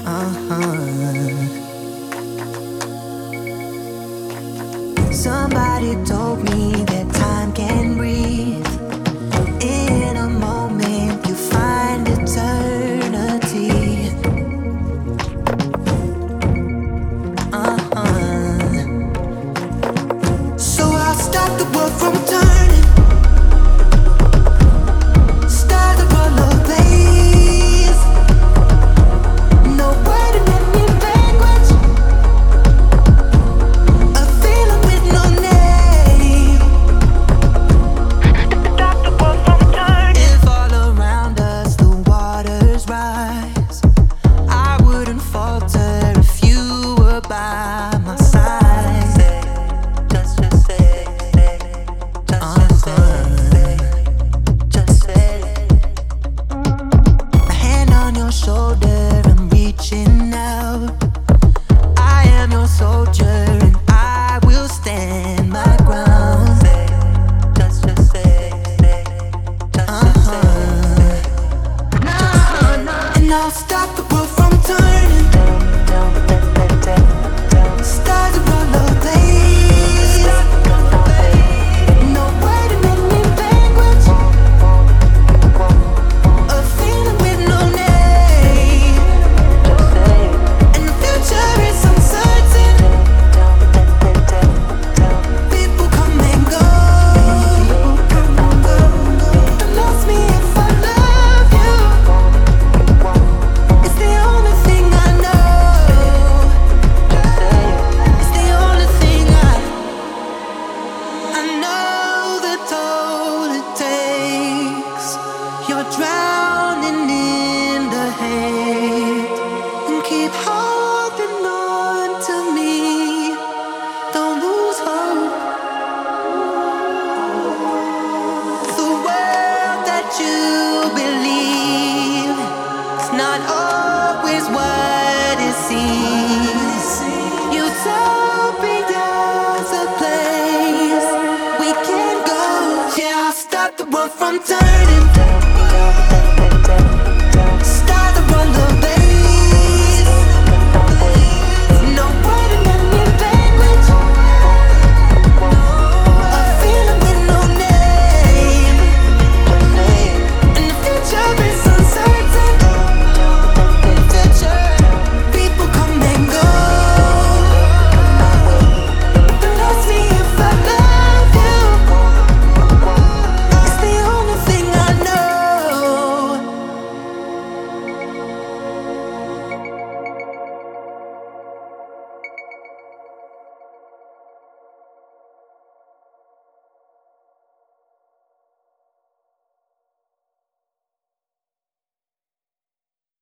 Somebody told me that time can breathe. In a moment, you find eternity. So I'll stop the world from turning. Start the roller blaze. No word in any language. A feeling with no name. Stop the world from turning. If all around us the waters rise, I wouldn't falter if you were by my side. Shoulder, I'm reaching out. I am your soldier and I will stand my ground. And I'll stop the world from turning. Start the roller blaze. No word in any language. A feeling with no name. And the future is uncertain. People come and go. Don't ask me if I love you. It's the only thing I know. It's the only thing I know the toll it takes. You're drowning in the hate. And keep holding on to me. Don't lose hope. The world that you believe is not always what it seems. Utopia's a place we can go. Yeah, I'll stop the world from turning.